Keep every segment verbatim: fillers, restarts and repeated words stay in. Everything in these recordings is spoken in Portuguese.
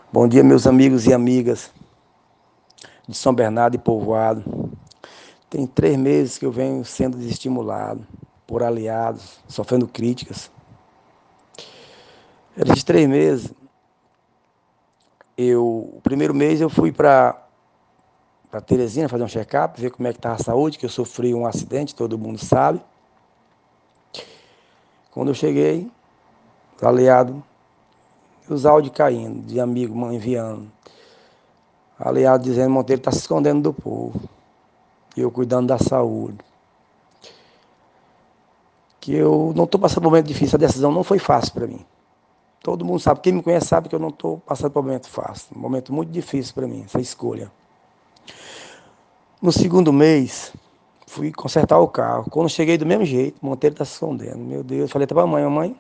Bom dia, meus amigos e amigas de São Bernardo e Povoado. Tem três meses que eu venho sendo desestimulado por aliados, sofrendo críticas. Esses três meses, eu, o primeiro mês eu fui para para Teresina fazer um check-up, ver como é que estava a saúde, que eu sofri um acidente, todo mundo sabe. Quando eu cheguei, aliado, os áudios caindo, de amigo enviando. Aliado dizendo, Monteiro está se escondendo do povo. E eu cuidando da saúde. Que eu não estou passando por um momento difícil, a decisão não foi fácil para mim. Todo mundo sabe, quem me conhece sabe que eu não estou passando por um momento fácil, um momento muito difícil para mim, essa escolha. No segundo mês, fui consertar o carro. Quando cheguei do mesmo jeito, o Monteiro está se escondendo. Meu Deus, falei até para a mãe, mamãe,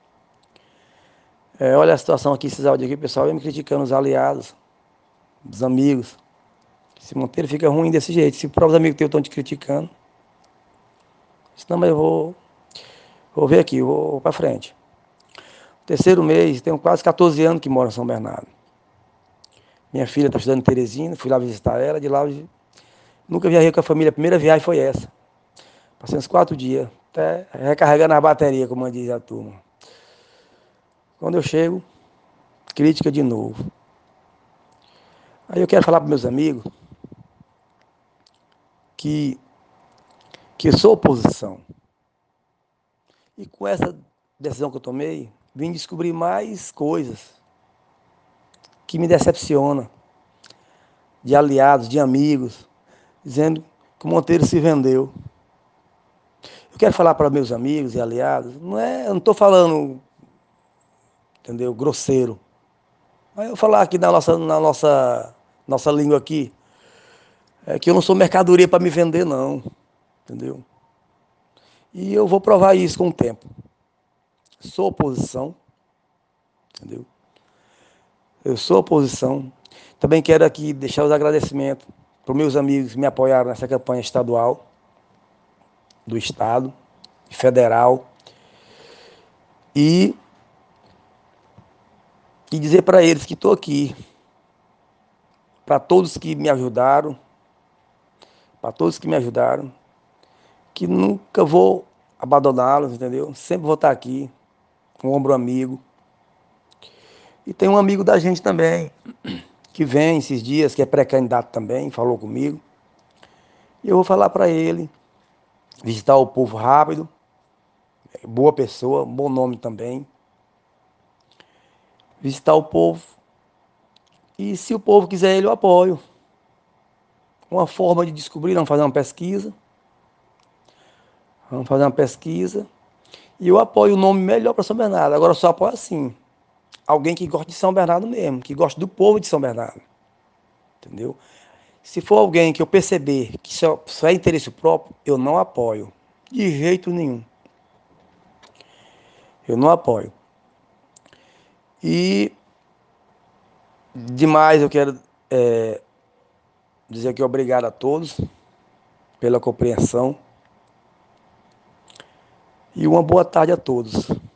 é, olha a situação aqui, esses áudios aqui, o pessoal vem me criticando, os aliados, os amigos. Esse Monteiro fica ruim desse jeito, se os próprios amigos teus estão te criticando. Não, mas eu vou, vou ver aqui, vou para frente. Terceiro mês, tenho quase quatorze anos que moro em São Bernardo. Minha filha está estudando em Teresina, fui lá visitar ela, de lá eu nunca viajei com a família, a primeira viagem foi essa. Passei uns quatro dias, até recarregando a bateria, como diz a turma. Quando eu chego, crítica de novo. Aí eu quero falar para meus amigos que, que eu sou oposição. E com essa decisão que eu tomei, vim descobrir mais coisas que me decepcionam, de aliados, de amigos, dizendo que o Monteiro se vendeu. Eu quero falar para meus amigos e aliados, não é, eu não estou falando, entendeu, grosseiro. Mas eu falar aqui na nossa, na nossa, nossa língua aqui, é que eu não sou mercadoria para me vender, não, entendeu? E eu vou provar isso com o tempo. Sou oposição, entendeu? Eu sou oposição. Também quero aqui deixar os agradecimentos para os meus amigos que me apoiaram nessa campanha estadual, do Estado, federal. E, e dizer para eles que estou aqui, para todos que me ajudaram, para todos que me ajudaram, que nunca vou abandoná-los, entendeu? Sempre vou estar aqui, um ombro amigo. E tem um amigo da gente também, que vem esses dias, que é pré-candidato também, falou comigo. E eu vou falar para ele, visitar o povo rápido, boa pessoa, bom nome também. Visitar o povo. E se o povo quiser ele, eu apoio. Uma forma de descobrir, vamos fazer uma pesquisa. Vamos fazer uma pesquisa. E eu apoio o nome melhor para São Bernardo. Agora eu só apoio assim. Alguém que gosta de São Bernardo mesmo, que gosta do povo de São Bernardo. Entendeu? Se for alguém que eu perceber que só, só é interesse próprio, eu não apoio. De jeito nenhum. Eu não apoio. E demais eu quero é, dizer aqui obrigado a todos pela compreensão. E uma boa tarde a todos.